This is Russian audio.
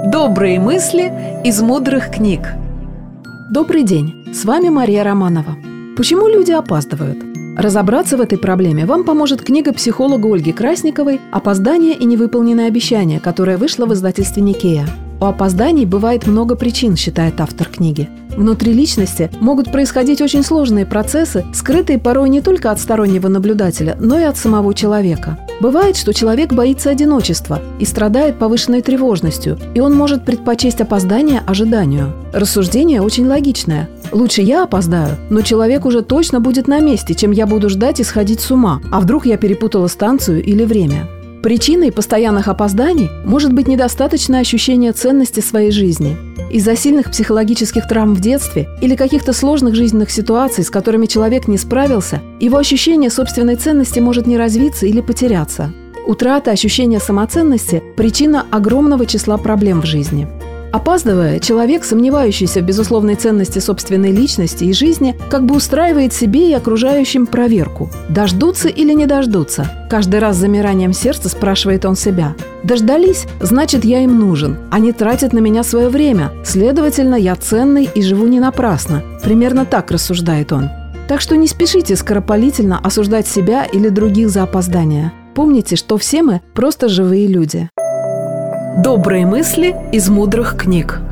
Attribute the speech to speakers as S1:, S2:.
S1: Добрые мысли из мудрых книг. Добрый день, с вами Мария Романова. Почему люди опаздывают? Разобраться в этой проблеме вам поможет книга психолога Ольги Красниковой «Опоздание и невыполненные обещания», которая вышла в издательстве Никея. У опозданий бывает много причин, считает автор книги. Внутри личности могут происходить очень сложные процессы, скрытые порой не только от стороннего наблюдателя, но и от самого человека. Бывает, что человек боится одиночества и страдает повышенной тревожностью, и он может предпочесть опоздание ожиданию. Рассуждение очень логичное. Лучше я опоздаю, но человек уже точно будет на месте, чем я буду ждать и сходить с ума, а вдруг я перепутала станцию или время. Причиной постоянных опозданий может быть недостаточное ощущение ценности своей жизни. Из-за сильных психологических травм в детстве или каких-то сложных жизненных ситуаций, с которыми человек не справился, его ощущение собственной ценности может не развиться или потеряться. Утрата ощущения самоценности – причина огромного числа проблем в жизни. Опаздывая, человек, сомневающийся в безусловной ценности собственной личности и жизни, как бы устраивает себе и окружающим проверку. Дождутся или не дождутся? Каждый раз с замиранием сердца спрашивает он себя. Дождались? Значит, я им нужен. Они тратят на меня свое время. Следовательно, я ценный и живу не напрасно. Примерно так рассуждает он. Так что не спешите скоропалительно осуждать себя или других за опоздание. Помните, что все мы просто живые люди. Добрые мысли из мудрых книг.